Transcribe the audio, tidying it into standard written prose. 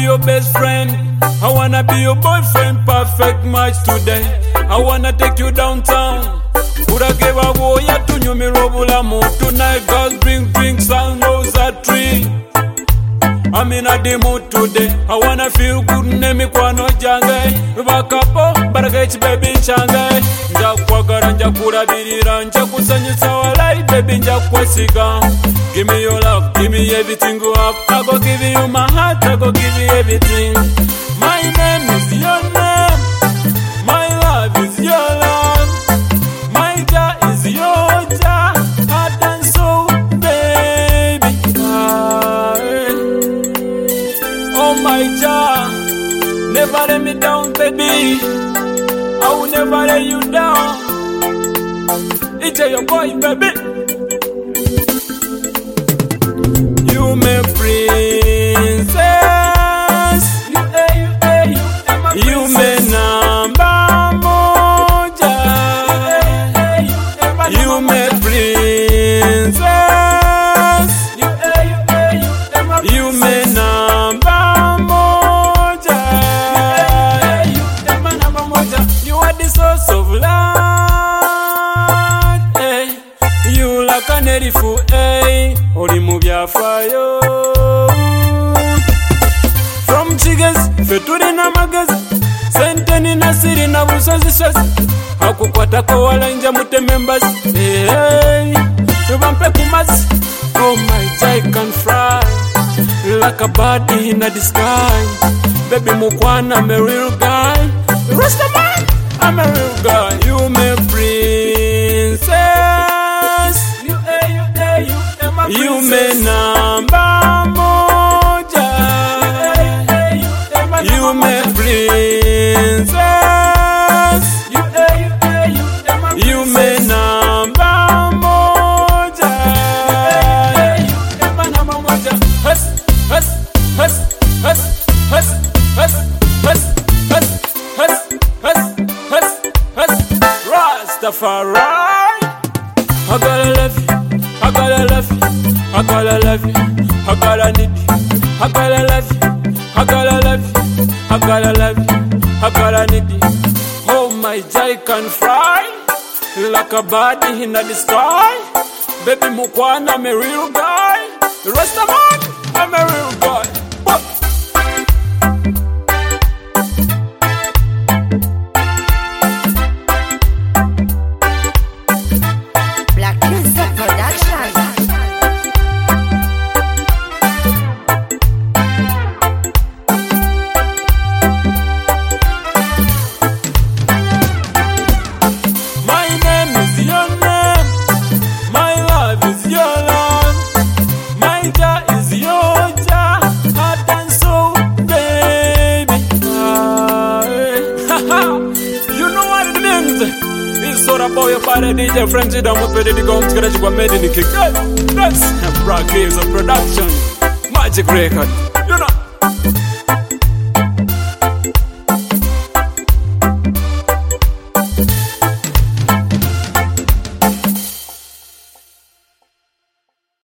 your best friend. I wanna be your boyfriend, perfect match today. I wanna take you downtown. Urageba woya tunyumira bulamu. Tonight girls bring drinks and rose a tree. I'm in a mood today. I wanna feel good name kwano jange. Rubakapo baragach baby change. Njakwagara njakurabirira njakusanyisa walai baby njakwasiga. Give me your love, give me everything you have. I go give you my heart, I go give you everything. My name is your name. My love is your love. My ja is your ja. Heart and soul, baby. Oh my ja, never let me down, baby. I will never let you down. It's your boy, baby. You my princess. You my number moja. You my princess. You my number moja. You are the source of love. You like an edifu, oli mu byafayo. From chiggers, feturi na magazi. Sente nina siri na busozi sozi. Hakukwatako wala nja mute members. Rubampe kumazi. Oh my jai can fry like a bird in the sky. Baby mukwana, I'm a real guy. The rest of mine, I'm a real guy. You my princess. You my number moja. You my princess. You my number moja. Hus, hus, hus, hus, hus, hus, hus, hus, hus, hus, hus, hus. Rastafari. I gotta love you. I gotta love you, I gotta love you, I gotta need you, I gotta love you, I gotta love you, I gotta love you, I gotta need you. Oh my jai can fly like a bird in the sky. Baby mukwana, I'm a real guy. The rest of mine, I'm a real guy. Boy, your father DJ French, don't put the gum to get you made in the kick. That's Brock Caves of production. Magic record.